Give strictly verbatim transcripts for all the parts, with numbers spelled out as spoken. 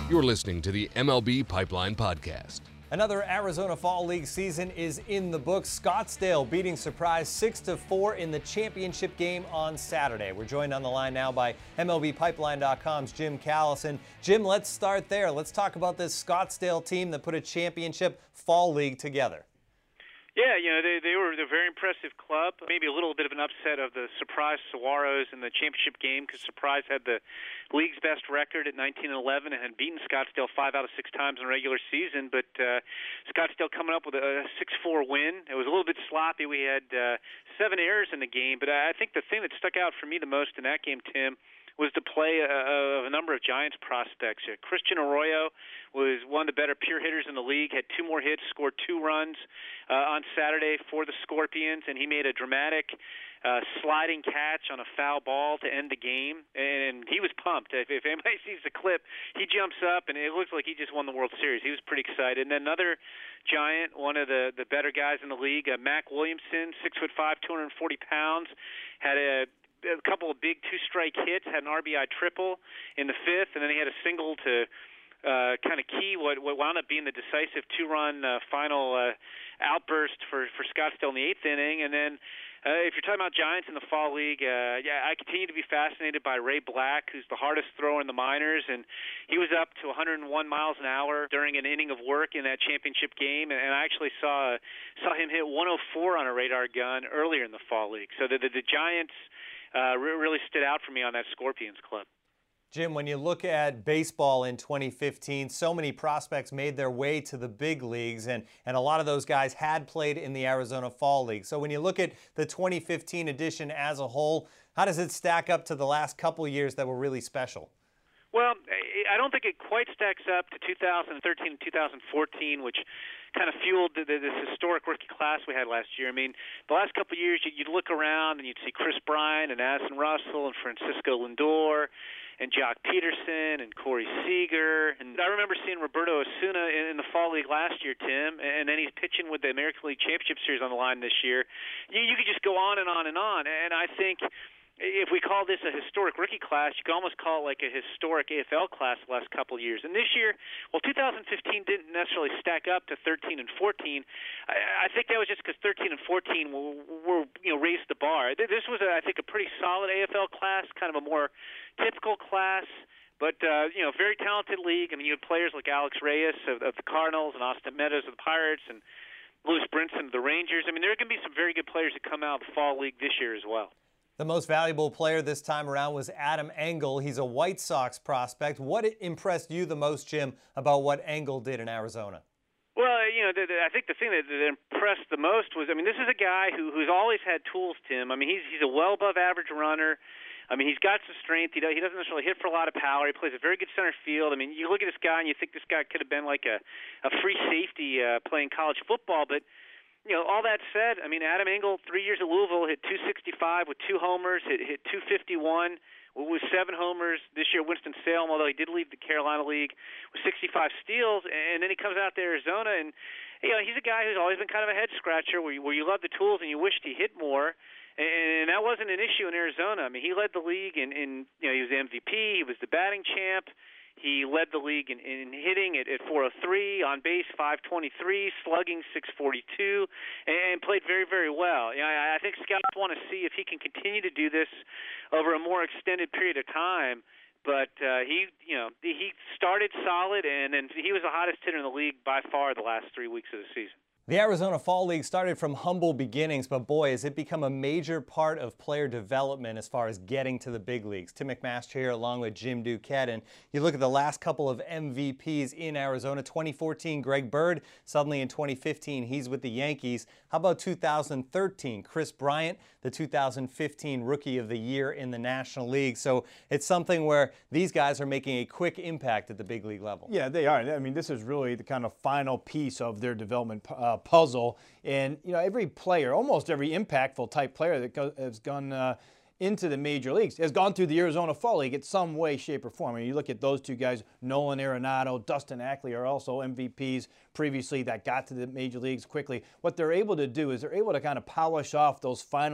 You're listening to the M L B Pipeline Podcast. Another Arizona Fall League season is in the books. Scottsdale beating Surprise six to four in the championship game on Saturday. We're joined on the line now by M L B Pipeline dot com's Jim Callison. Jim, let's start there. Let's talk about this Scottsdale team that put a championship Fall League together. Yeah, you know, they, they were a very impressive club. Maybe a little bit of an upset of the Surprise Saguaros in the championship game because Surprise had the league's best record at nineteen and eleven and had beaten Scottsdale five out of six times in the regular season. But uh, Scottsdale coming up with a six four win. It was a little bit sloppy. We had uh, seven errors in the game. But I think the thing that stuck out for me the most in that game, Tim, was the play of a number of Giants prospects. Christian Arroyo was one of the better pure hitters in the league, had two more hits, scored two runs uh, on Saturday for the Scorpions, and he made a dramatic uh, sliding catch on a foul ball to end the game, and he was pumped. If, if anybody sees the clip, he jumps up, and it looks like he just won the World Series. He was pretty excited. And then another Giant, one of the, the better guys in the league, uh, Mac Williamson, six foot five, two hundred forty pounds, had a a couple of big two-strike hits, had an R B I triple in the fifth, and then he had a single to uh, kind of key what, what wound up being the decisive two-run uh, final uh, outburst for, for Scottsdale in the eighth inning. And then uh, if you're talking about Giants in the Fall League, uh, yeah, I continue to be fascinated by Ray Black, who's the hardest thrower in the minors, and he was up to one hundred one miles an hour during an inning of work in that championship game, and, and I actually saw saw him hit one oh four on a radar gun earlier in the Fall League. So the, the, the Giants Uh, really stood out for me on that Scorpions club. Jim, when you look at baseball in twenty fifteen, so many prospects made their way to the big leagues, and, and a lot of those guys had played in the Arizona Fall League. So when you look at the twenty fifteen edition as a whole, how does it stack up to the last couple years that were really special? Well, I don't think it quite stacks up to two thousand thirteen and two thousand fourteen, which kind of fueled the, the, this historic rookie class we had last year. I mean, the last couple of years, you'd look around and you'd see Chris Bryant and Addison Russell and Francisco Lindor and Jock Peterson and Corey Seager. And I remember seeing Roberto Osuna in, in the Fall League last year, Tim, and then he's pitching with the American League Championship Series on the line this year. You, you could just go on and on and on. And I think if we call this a historic rookie class, you could almost call it like a historic A F L class the last couple of years. And this year, well, two thousand fifteen didn't necessarily stack up to thirteen and fourteen. I, I think that was just because thirteen and fourteen were, were, you know, raised the bar. This was, a, I think, a pretty solid A F L class, kind of a more typical class. But, uh, you know, very talented league. I mean, you had players like Alex Reyes of, of the Cardinals and Austin Meadows of the Pirates and Lewis Brinson of the Rangers. I mean, there are going to be some very good players that come out of the Fall League this year as well. The most valuable player this time around was Adam Engel. He's a White Sox prospect. What impressed you the most, Jim, about what Engel did in Arizona? Well, you know, the, the, I think the thing that, that impressed the most was, I mean, this is a guy who, who's always had tools, Tim. I mean, he's he's a well above average runner. I mean, he's got some strength. He, does, he doesn't necessarily hit for a lot of power. He plays a very good center field. I mean, you look at this guy and you think this guy could have been like a, a free safety uh, playing college football, but you know, all that said, I mean, Adam Engel, three years at Louisville, hit two sixty-five with two homers, hit, hit two fifty-one with seven homers. This year, Winston-Salem, although he did leave the Carolina League, with sixty-five steals. And then he comes out to Arizona, and, you know, he's a guy who's always been kind of a head-scratcher where you, where you love the tools and you wished he hit more. And that wasn't an issue in Arizona. I mean, he led the league in, in you know, he was the M V P, he was the batting champ. He led the league in, in hitting at, at four oh three, on base five twenty-three, slugging six forty-two, and played very, very well. You know, I, I think scouts want to see if he can continue to do this over a more extended period of time. But uh, he, you know, he started solid, and then he was the hottest hitter in the league by far the last three weeks of the season. The Arizona Fall League started from humble beginnings, but boy, has it become a major part of player development as far as getting to the big leagues. Tim McMaster here along with Jim Duquette, and you look at the last couple of M V Ps in Arizona. twenty fourteen, Greg Bird. Suddenly in twenty fifteen, he's with the Yankees. How about two thousand thirteen? Chris Bryant, the two thousand fifteen Rookie of the Year in the National League. So it's something where these guys are making a quick impact at the big league level. Yeah, they are. I mean, this is really the kind of final piece of their development uh, puzzle. And, you know, every player, almost every impactful type player that go, has gone uh, into the major leagues has gone through the Arizona Fall League in some way, shape, or form. I mean, you look at those two guys, Nolan Arenado, Dustin Ackley are also M V Ps previously that got to the major leagues quickly. What they're able to do is they're able to kind of polish off those final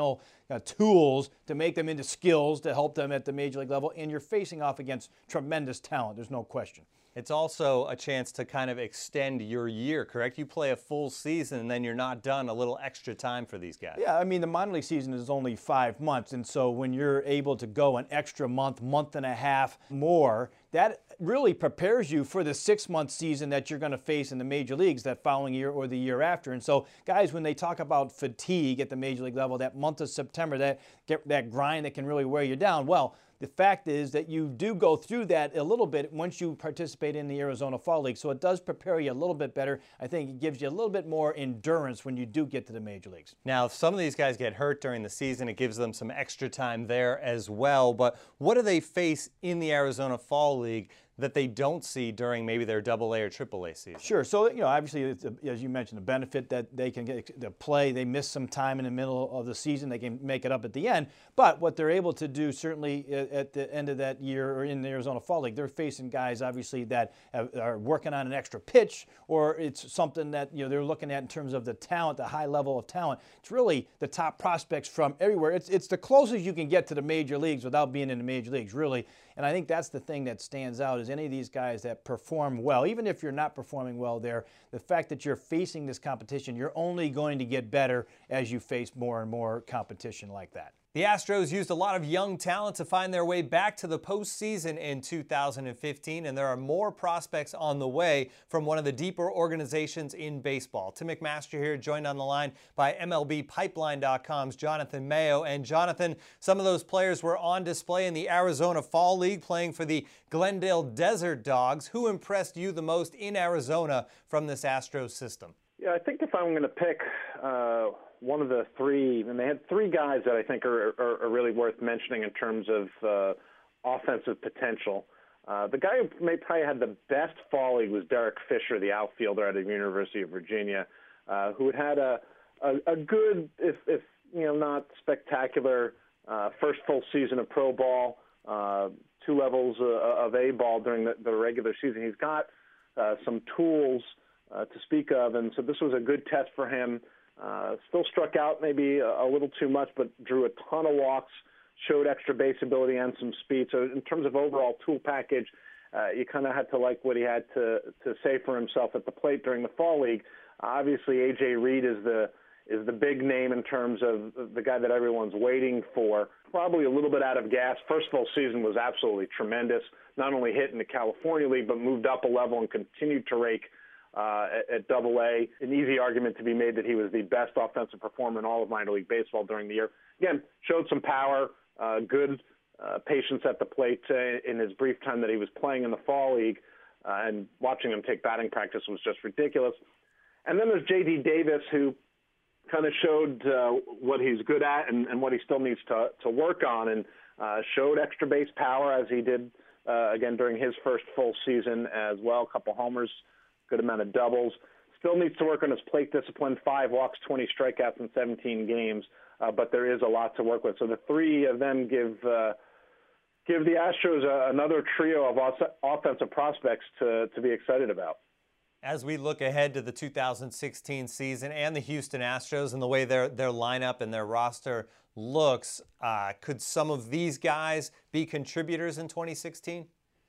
uh, tools to make them into skills to help them at the major league level, and you're facing off against tremendous talent. There's no question. It's also a chance to kind of extend your year, correct? You play a full season and then you're not done, a little extra time for these guys. Yeah, I mean, the minor league season is only five months, and so when you're able to go an extra month, month and a half more, that really prepares you for the six-month season that you're going to face in the major leagues that following year or the year after. And so, guys, when they talk about fatigue at the major league level, that month of September, that, that grind that can really wear you down, well, the fact is that you do go through that a little bit once you participate in the Arizona Fall League. So it does prepare you a little bit better. I think it gives you a little bit more endurance when you do get to the major leagues. Now, if some of these guys get hurt during the season, it gives them some extra time there as well. But what do they face in the Arizona Fall League that they don't see during maybe their double A or triple A season? Sure. So, you know, obviously, it's a, as you mentioned, the benefit that they can get to play. They miss some time in the middle of the season. They can make it up at the end. But what they're able to do, certainly at the end of that year or in the Arizona Fall League, they're facing guys, obviously, that have, are working on an extra pitch, or it's something that, you know, they're looking at in terms of the talent, the high level of talent. It's really the top prospects from everywhere. It's, it's the closest you can get to the major leagues without being in the major leagues, really. And I think that's the thing that stands out is any of these guys that perform well, even if you're not performing well there, the fact that you're facing this competition, you're only going to get better as you face more and more competition like that. The Astros used a lot of young talent to find their way back to the postseason in two thousand fifteen, and there are more prospects on the way from one of the deeper organizations in baseball. Tim McMaster here, joined on the line by M L B Pipeline dot com's Jonathan Mayo. And Jonathan, some of those players were on display in the Arizona Fall League playing for the Glendale Desert Dogs. Who impressed you the most in Arizona from this Astros system? Yeah, I think if I'm going to pick uh, one of the three, and they had three guys that I think are, are, are really worth mentioning in terms of uh, offensive potential. Uh, the guy who may probably had the best fall league was Derek Fisher, the outfielder out of the University of Virginia, uh, who had had a, a, a good, if, if you know, not spectacular, uh, first full season of pro ball, uh, two levels uh, of A ball during the, the regular season. He's got uh, some tools uh, to speak of, and so this was a good test for him. Uh, still struck out maybe a, a little too much, but drew a ton of walks, showed extra base ability and some speed. So in terms of overall tool package, uh, you kind of had to like what he had to, to say for himself at the plate during the fall league. Uh, obviously, A J Reed is the is the big name in terms of the guy that everyone's waiting for. Probably a little bit out of gas. First full season was absolutely tremendous. Not only hit in the California League, but moved up a level and continued to rake Uh, at, at Double A. An easy argument to be made that he was the best offensive performer in all of minor league baseball during the year. Again, showed some power, uh, good uh, patience at the plate uh, in his brief time that he was playing in the fall league, uh, and watching him take batting practice was just ridiculous. And then there's J D Davis, who kind of showed uh, what he's good at and, and what he still needs to, to work on, and uh, showed extra base power as he did, uh, again, during his first full season as well. A couple homers, good amount of doubles. Still needs to work on his plate discipline, five walks, twenty strikeouts in seventeen games, uh, but there is a lot to work with. So the three of them give uh, give the Astros a, another trio of os- offensive prospects to, to be excited about. As we look ahead to the two thousand sixteen season and the Houston Astros and the way their, their lineup and their roster looks, uh, could some of these guys be contributors in twenty sixteen?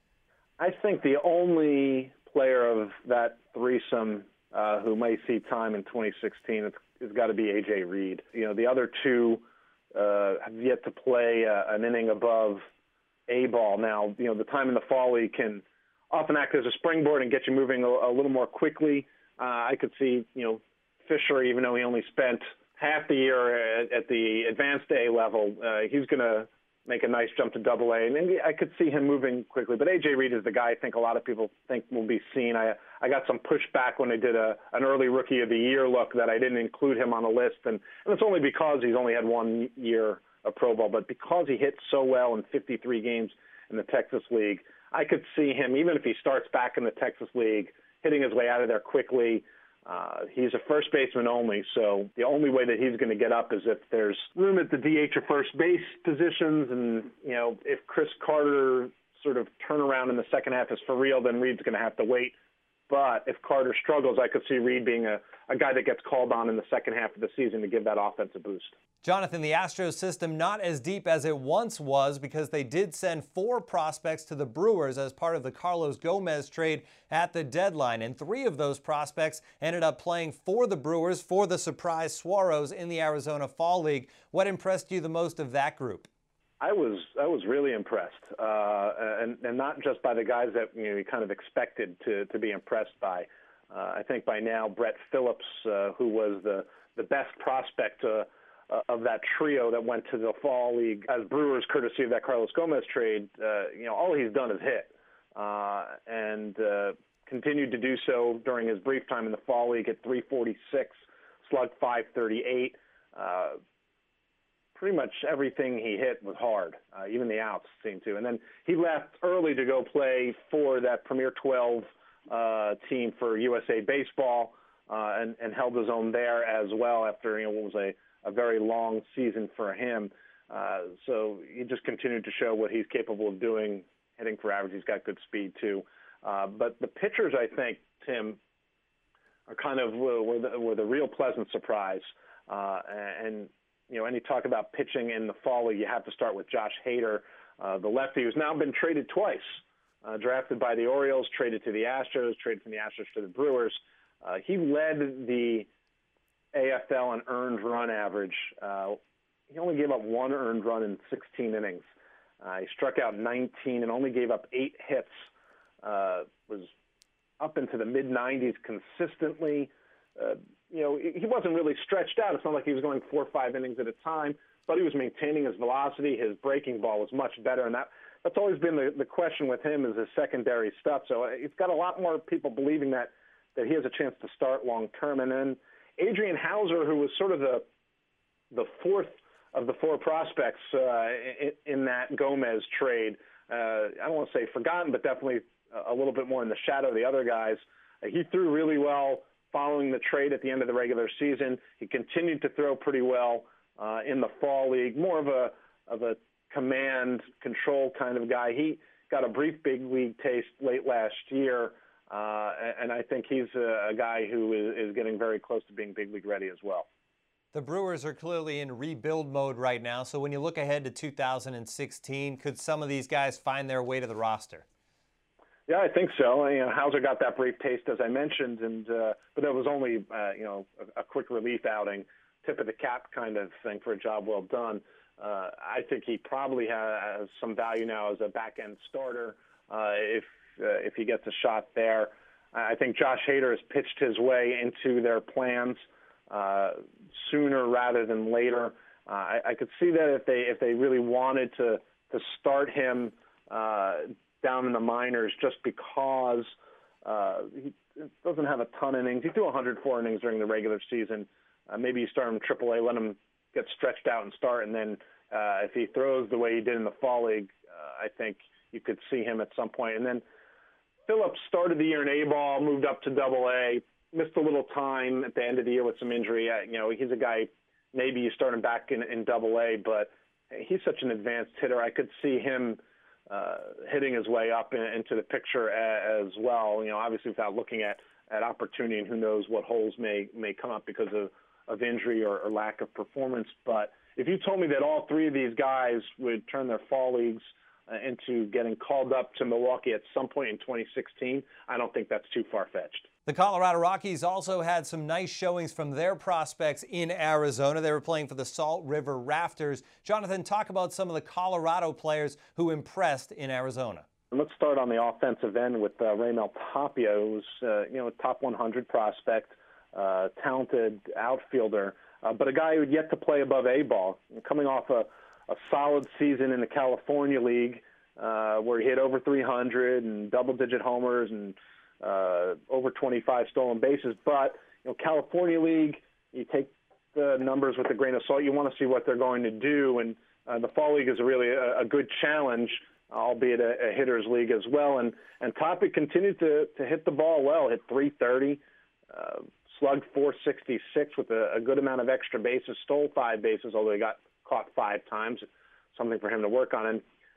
I think the only player of that threesome uh, who may see time in twenty sixteen it's, it's got to be A J Reed. You know, the other two uh, have yet to play uh, an inning above A ball. Now, you know, the time in the fall league can often act as a springboard and get you moving a, a little more quickly. Uh, I could see, you know, Fisher, even though he only spent half the year at, at the advanced A level, uh, he's going to make a nice jump to Double A, and I could see him moving quickly. But A J Reed is the guy I think a lot of people think will be seen. I I got some pushback when I did a an early Rookie of the Year look that I didn't include him on a list, and, and it's only because he's only had one year of pro ball, but because he hit so well in fifty-three games in the Texas League, I could see him, even if he starts back in the Texas League, hitting his way out of there quickly. Uh, he's a first baseman only, so the only way that he's going to get up is if there's room at the D H or first base positions, and, you know, if Chris Carter sort of turnaround in the second half is for real, then Reed's going to have to wait. But if Carter struggles, I could see Reed being a, a guy that gets called on in the second half of the season to give that offense a boost. Jonathan, the Astros system not as deep as it once was because they did send four prospects to the Brewers as part of the Carlos Gomez trade at the deadline. And three of those prospects ended up playing for the Brewers for the surprise Saguaros in the Arizona Fall League. What impressed you the most of that group? I was I was really impressed, uh, and, and not just by the guys that you know you kind of expected to, to be impressed by. Uh, I think by now Brett Phillips, uh, who was the, the best prospect uh, uh, of that trio that went to the Fall League as Brewers, courtesy of that Carlos Gomez trade, uh, you know all he's done is hit, uh, and uh, continued to do so during his brief time in the Fall League at three forty-six, slugged five thirty-eight. Uh, Pretty much everything he hit was hard, uh, even the outs seemed to. And then he left early to go play for that Premier twelve uh, team for U S A Baseball uh, and, and held his own there as well after you know what was a, a very long season for him. Uh, so he just continued to show what he's capable of doing, hitting for average. He's got good speed too. Uh, but the pitchers, I think, Tim, are kind of were the, were the real pleasant surprise. Uh, and You know, any talk about pitching in the Fall League, you have to start with Josh Hader, uh, the lefty who's now been traded twice, uh, drafted by the Orioles, traded to the Astros, traded from the Astros to the Brewers. Uh, he led the A F L in earned run average. Uh, he only gave up one earned run in sixteen innings. Uh, he struck out nineteen and only gave up eight hits. Uh, was up into the mid nineties consistently. Uh, you know, he wasn't really stretched out. It's not like he was going four or five innings at a time, but he was maintaining his velocity. His breaking ball was much better, and that that's always been the, the question with him is his secondary stuff. So it's got a lot more people believing that that he has a chance to start long term. And then Adrian Hauser, who was sort of the the fourth of the four prospects uh, in, in that Gomez trade, uh, I don't want to say forgotten, but definitely a little bit more in the shadow of the other guys. Uh, he threw really well following the trade at the end of the regular season. He continued to throw pretty well uh, in the Fall League, more of a of a command control kind of guy. He got a brief big league taste late last year, uh, and I think he's a, a guy who is, is getting very close to being big league ready as well. The Brewers are clearly in rebuild mode right now, so when you look ahead to two thousand sixteen, could some of these guys find their way to the roster? Yeah, I think so. You know, Hauser got that brief taste, as I mentioned, and uh, but that was only uh, you know a, a quick relief outing, tip of the cap kind of thing for a job well done. Uh, I think he probably has some value now as a back end starter uh, if uh, if he gets a shot there. I think Josh Hader has pitched his way into their plans uh, sooner rather than later. Uh, I, I could see that if they if they really wanted to to start him Uh, down in the minors just because uh, he doesn't have a ton of innings. He threw one hundred four innings during the regular season. Uh, maybe you start him in triple A, let him get stretched out and start, and then uh, if he throws the way he did in the Fall League, uh, I think you could see him at some point. And then Phillips started the year in A-ball, moved up to double A, missed a little time at the end of the year with some injury. Uh, you know, he's a guy, maybe you start him back in, in double A, but he's such an advanced hitter. I could see him Uh, hitting his way up in, into the picture a, as well. You know, obviously without looking at, at opportunity, and who knows what holes may may come up because of, of injury or, or lack of performance. But if you told me that all three of these guys would turn their fall leagues uh, into getting called up to Milwaukee at some point in twenty sixteen, I don't think that's too far-fetched. The Colorado Rockies also had some nice showings from their prospects in Arizona. They were playing for the Salt River Rafters. Jonathan, talk about some of the Colorado players who impressed in Arizona. Let's start on the offensive end with uh, Raimel Tapia, who's uh, you know a top one hundred prospect, uh, talented outfielder, uh, but a guy who'd yet to play above A-ball, coming off a, a solid season in the California League, uh, where he hit over three hundred and double-digit homers and Uh, over twenty-five stolen bases. But, you know, California League, you take the numbers with a grain of salt. You want to see what they're going to do. And uh, the Fall League is really a, a good challenge, albeit a, a hitter's league as well. And, and Tapia continued to, to hit the ball well, hit three thirty, uh, slugged four sixty-six with a, a good amount of extra bases, stole five bases, although he got caught five times, something for him to work on. And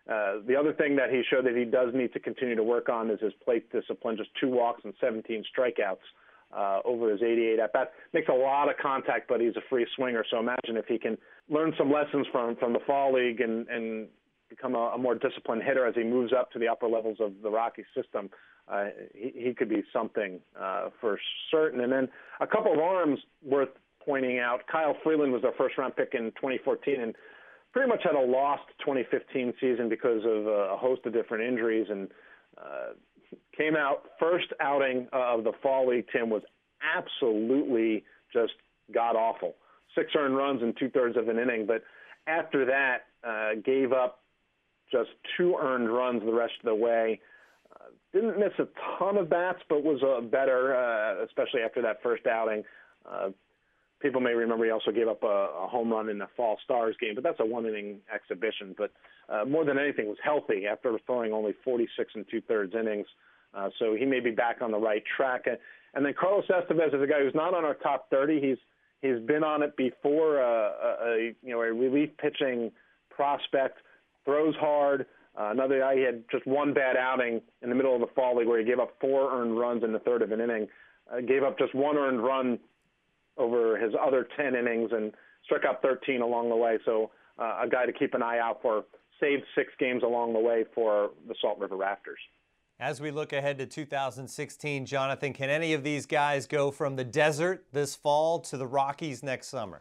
Uh, the other thing that he showed that he does need to continue to work on is his plate discipline. Just two walks and seventeen strikeouts uh, over his eighty-eight at bats. Makes a lot of contact, but he's a free swinger. So imagine if he can learn some lessons from from the fall league and and become a, a more disciplined hitter as he moves up to the upper levels of the Rocky system. Uh, he, he could be something uh, for certain. And then a couple of arms worth pointing out. Kyle Freeland was their first-round pick in twenty fourteen, and pretty much had a lost twenty fifteen season because of a host of different injuries, and uh, came out first outing of the fall league. Tim was absolutely just god-awful. Six earned runs in two-thirds of an inning, but after that uh, gave up just two earned runs the rest of the way. Uh, didn't miss a ton of bats, but was uh, better, uh, especially after that first outing. Uh, People may remember he also gave up a, a home run in the Fall Stars game, but that's a one-inning exhibition. But uh, more than anything, was healthy after throwing only forty-six and two-thirds innings. Uh, so he may be back on the right track. And then Carlos Estevez is a guy who's not on our top thirty. He's he's been on it before. Uh, a, a you know a relief pitching prospect, throws hard. Uh, another guy, he had just one bad outing in the middle of the fall league where he gave up four earned runs in the third of an inning. Uh, gave up just one earned run over his other ten innings and struck out thirteen along the way. So uh, a guy to keep an eye out for. Saved six games along the way for the Salt River Rafters. As we look ahead to two thousand sixteen, Jonathan, can any of these guys go from the desert this fall to the Rockies next summer?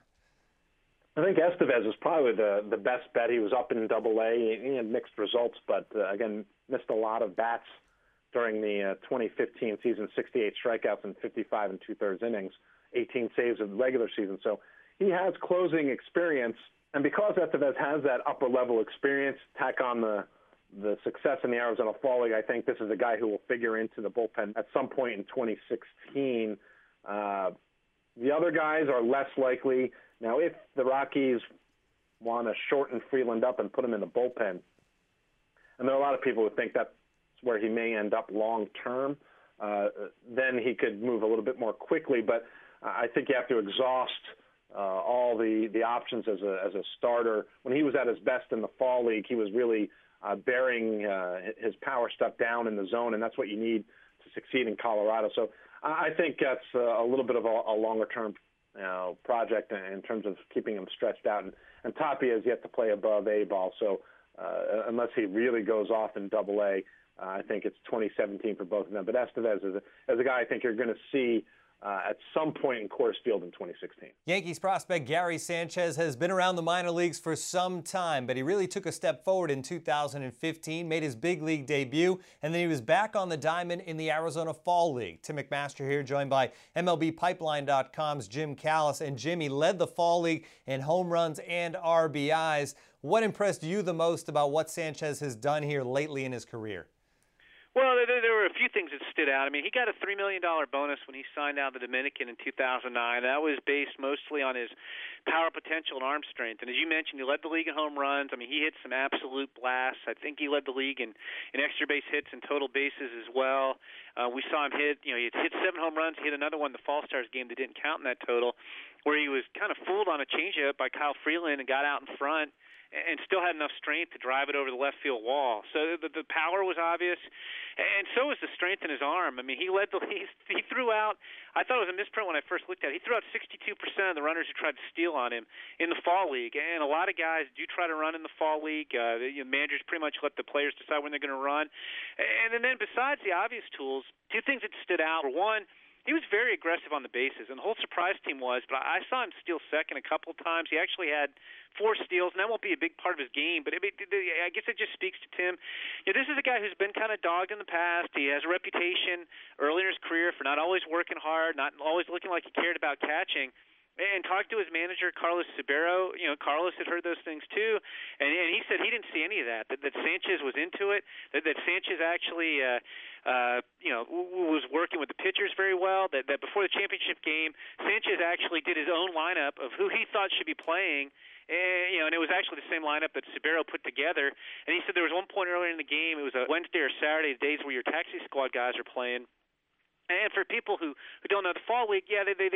I think Estevez is probably the, the best bet. He was up in Double A. He had mixed results, but uh, again, missed a lot of bats during the uh, twenty fifteen season, sixty-eight strikeouts and fifty-five and two-thirds innings, eighteen saves in the regular season. So he has closing experience, and because Estevez has that upper-level experience, tack on the the success in the Arizona Fall League, I think this is a guy who will figure into the bullpen at some point in twenty sixteen. Uh, the other guys are less likely. Now, if the Rockies want to shorten Freeland up and put him in the bullpen, and there are a lot of people who think that's where he may end up long term, uh, then he could move a little bit more quickly. But I think you have to exhaust uh, all the, the options as a as a starter. When he was at his best in the fall league, he was really uh, bearing uh, his power stuff down in the zone, and that's what you need to succeed in Colorado. So I think that's a little bit of a, a longer term you know, project in terms of keeping him stretched out. And, and Tapia has yet to play above A ball, so uh, unless he really goes off in Double A, uh, I think it's twenty seventeen for both of them. But Estevez is a, is a guy I think you're going to see uh, at some point in Coors Field in twenty sixteen. Yankees prospect Gary Sanchez has been around the minor leagues for some time, but he really took a step forward in two thousand fifteen, made his big league debut, and then he was back on the diamond in the Arizona Fall League. Tim McMaster here, joined by M L B Pipeline dot com's Jim Callis. And Jim, he led the Fall League in home runs and R B Is. What impressed you the most about what Sanchez has done here lately in his career? Well, there, there were a few things that stood out. I mean, he got a three million dollars bonus when he signed out the Dominican in two thousand nine. That was based mostly on his power potential and arm strength. And as you mentioned, he led the league in home runs. I mean, he hit some absolute blasts. I think he led the league in, in extra base hits and total bases as well. Uh, we saw him hit, you know, he hit seven home runs. He hit another one in the Fall Stars game that didn't count in that total, where he was kind of fooled on a changeup by Kyle Freeland and got out in front and still had enough strength to drive it over the left field wall. So the, the power was obvious, and so was the strength in his arm. I mean, he led the he, he threw out. I thought it was a misprint when I first looked at it. He threw out sixty-two percent of the runners who tried to steal on him in the fall league, and a lot of guys do try to run in the fall league. Uh, the you know, managers pretty much let the players decide when they're going to run. And, and then besides the obvious tools, two things that stood out were, one, he was very aggressive on the bases, and the whole surprise team was, but I saw him steal second a couple of times. He actually had four steals, and that won't be a big part of his game, but it, it, I guess it just speaks to Tim. You know, this is a guy who's been kind of dogged in the past. He has a reputation early in his career for not always working hard, not always looking like he cared about catching. And talked to his manager, Carlos Sibero. You know, Carlos had heard those things too, and, and he said he didn't see any of that. That, that Sanchez was into it. That, that Sanchez actually, uh, uh, you know, w- was working with the pitchers very well. That, that before the championship game, Sanchez actually did his own lineup of who he thought should be playing. And, you know, and it was actually the same lineup that Sibero put together. And he said there was one point earlier in the game, it was a Wednesday or Saturday, the days where your taxi squad guys are playing. And for people who, who don't know the fall league, yeah, they, they they keep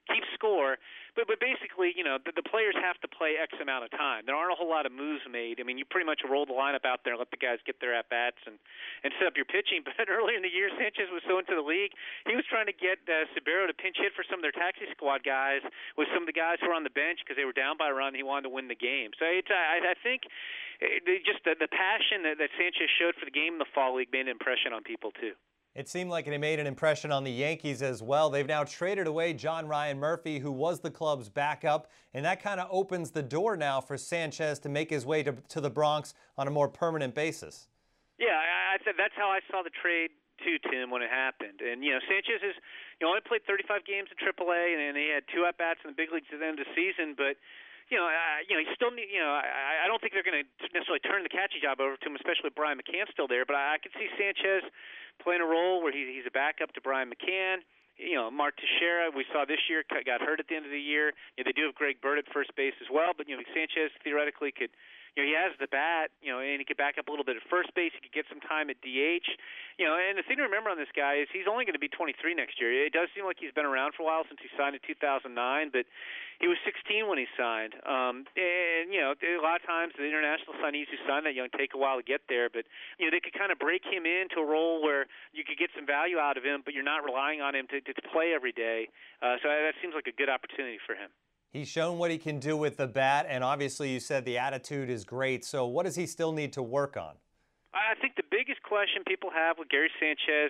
keep score. But but basically, you know, the, the players have to play X amount of time. There aren't a whole lot of moves made. I mean, you pretty much roll the lineup out there and let the guys get their at bats and and set up your pitching. But earlier in the year, Sanchez was so into the league, he was trying to get uh, Sabero to pinch hit for some of their taxi squad guys with some of the guys who were on the bench because they were down by a run. He wanted to win the game. So it's, I, I think it, just the, the passion that, that Sanchez showed for the game in the fall league made an impression on people too. It seemed like it made an impression on the Yankees as well. They've now traded away John Ryan Murphy, who was the club's backup, and that kind of opens the door now for Sanchez to make his way to, to the Bronx on a more permanent basis. Yeah, I, I said that's how I saw the trade too, Tim, when it happened. And you know, Sanchez is you know only played thirty-five games in triple A, and, and he had two at bats in the big leagues at the end of the season, but. You know, I, you know, he still need. You know, I, I don't think they're going to necessarily turn the catching job over to him, especially with Brian McCann still there. But I, I could see Sanchez playing a role where he, he's a backup to Brian McCann. You know, Mark Teixeira, we saw this year, got hurt at the end of the year. You know, they do have Greg Bird at first base as well, but you know, Sanchez theoretically could. You know, he has the bat, you know, and he could back up a little bit at first base. He could get some time at D H. You know, and the thing to remember on this guy is he's only going to be twenty-three next year. It does seem like he's been around for a while since he signed in two thousand nine, but he was sixteen when he signed. Um, and, you know, a lot of times the international signees who sign that young take a while to get there, but, you know, they could kind of break him into a role where you could get some value out of him, but you're not relying on him to, to, to play every day. Uh, so that seems like a good opportunity for him. He's shown what he can do with the bat, and obviously you said the attitude is great. So what does he still need to work on? I think the biggest question people have with Gary Sanchez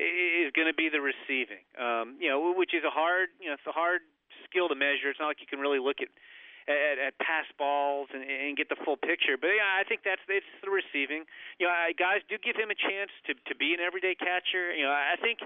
is going to be the receiving. Um, you know, which is a hard, you know, it's a hard skill to measure. It's not like you can really look at at, at pass balls and, and get the full picture. But yeah, I think that's it's the receiving. You know, I, guys do give him a chance to to be an everyday catcher. You know, I think,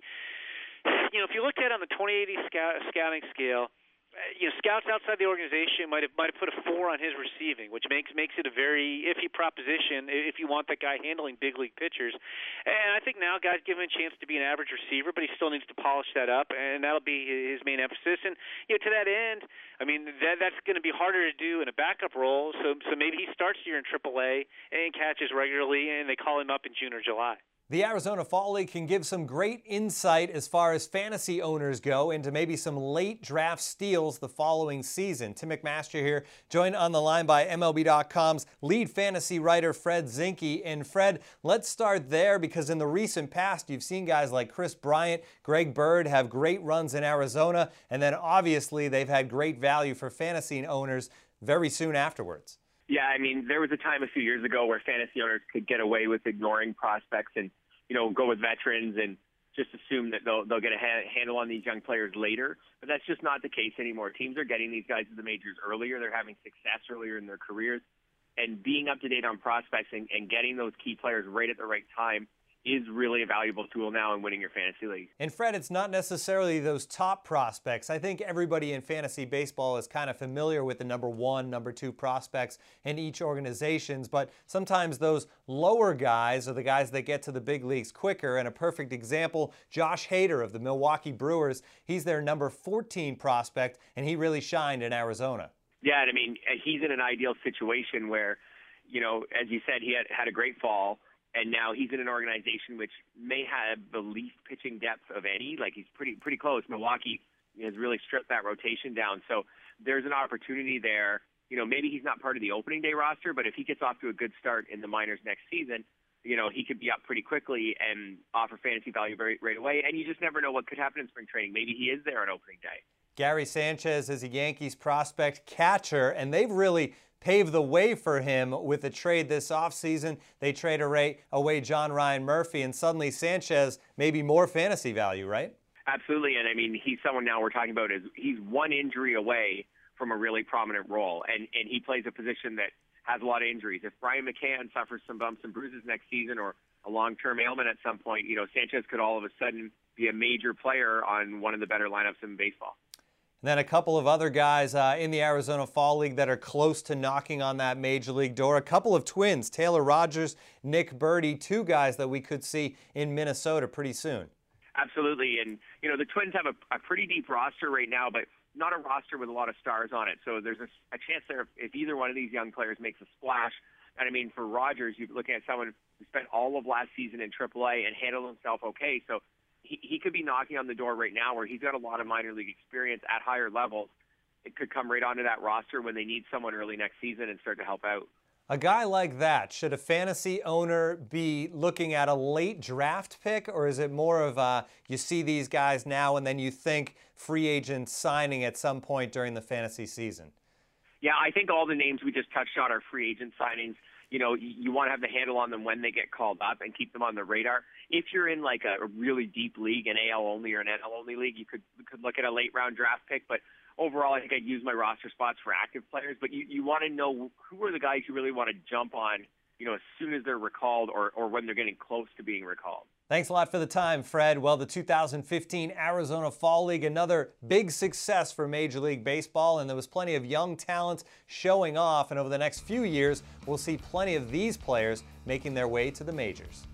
you know, if you look at it on the twenty eighty scout, scouting scale. You know, scouts outside the organization might have might have put a four on his receiving, which makes makes it a very iffy proposition if you want that guy handling big league pitchers. And I think now guys give him a chance to be an average receiver, but he still needs to polish that up, and that'll be his main emphasis. And you know, to that end, I mean that that's going to be harder to do in a backup role. So so maybe he starts here in triple A and catches regularly, and they call him up in June or July. The Arizona Fall League can give some great insight as far as fantasy owners go into maybe some late draft steals the following season. Tim McMaster here, joined on the line by M L B dot com's lead fantasy writer Fred Zinke. And Fred, let's start there because in the recent past you've seen guys like Chris Bryant, Greg Bird have great runs in Arizona, and then obviously they've had great value for fantasy owners very soon afterwards. Yeah, I mean, there was a time a few years ago where fantasy owners could get away with ignoring prospects and you know, go with veterans and just assume that they'll they'll get a ha- handle on these young players later. But that's just not the case anymore. Teams are getting these guys to the majors earlier. They're having success earlier in their careers. And being up to date on prospects and, and getting those key players right at the right time is really a valuable tool now in winning your fantasy league. And Fred, it's not necessarily those top prospects. I think everybody in fantasy baseball is kind of familiar with the number one, number two prospects in each organizations, but sometimes those lower guys are the guys that get to the big leagues quicker. And a perfect example, Josh Hader of the Milwaukee Brewers, he's their number fourteen prospect, and he really shined in Arizona. Yeah, and I mean, he's in an ideal situation where, you know, as you said, he had, had a great fall. And now he's in an organization which may have the least pitching depth of any. Like he's pretty pretty close. Milwaukee has really stripped that rotation down. So there's an opportunity there. You know, maybe he's not part of the opening day roster, but if he gets off to a good start in the minors next season, you know, he could be up pretty quickly and offer fantasy value very, right away. And you just never know what could happen in spring training. Maybe he is there on opening day. Gary Sanchez is a Yankees prospect catcher, and they've really paved the way for him with a trade this offseason. They trade away, away John Ryan Murphy, and suddenly Sanchez may be more fantasy value, right? Absolutely, and I mean, he's someone now we're talking about is he's one injury away from a really prominent role, and, and he plays a position that has a lot of injuries. If Brian McCann suffers some bumps and bruises next season or a long-term ailment at some point, you know, Sanchez could all of a sudden be a major player on one of the better lineups in baseball. And then a couple of other guys uh, in the Arizona Fall League that are close to knocking on that major league door. A couple of twins, Taylor Rogers, Nick Burdi, two guys that we could see in Minnesota pretty soon. Absolutely. And, you know, the Twins have a, a pretty deep roster right now, but not a roster with a lot of stars on it. So there's a, a chance there if, if either one of these young players makes a splash. And, I mean, for Rogers, you're looking at someone who spent all of last season in triple A and handled himself okay. So he, he could be knocking on the door right now where he's got a lot of minor league experience at higher levels. It could come right onto that roster when they need someone early next season and start to help out. A guy like that, should a fantasy owner be looking at a late draft pick, or is it more of a, you see these guys now and then you think free agent signing at some point during the fantasy season? Yeah, I think all the names we just touched on are free agent signings. You know, you, you want to have the handle on them when they get called up and keep them on the radar. If you're in like a, a really deep league, an A L only or an N L only league, you could you could look at a late round draft pick. But overall, I think I'd use my roster spots for active players. But you, you want to know who are the guys you really want to jump on, you know, as soon as they're recalled or, or when they're getting close to being recalled. Thanks a lot for the time, Fred. Well, the two thousand fifteen Arizona Fall League, another big success for Major League Baseball, and there was plenty of young talent showing off, and over the next few years, we'll see plenty of these players making their way to the majors.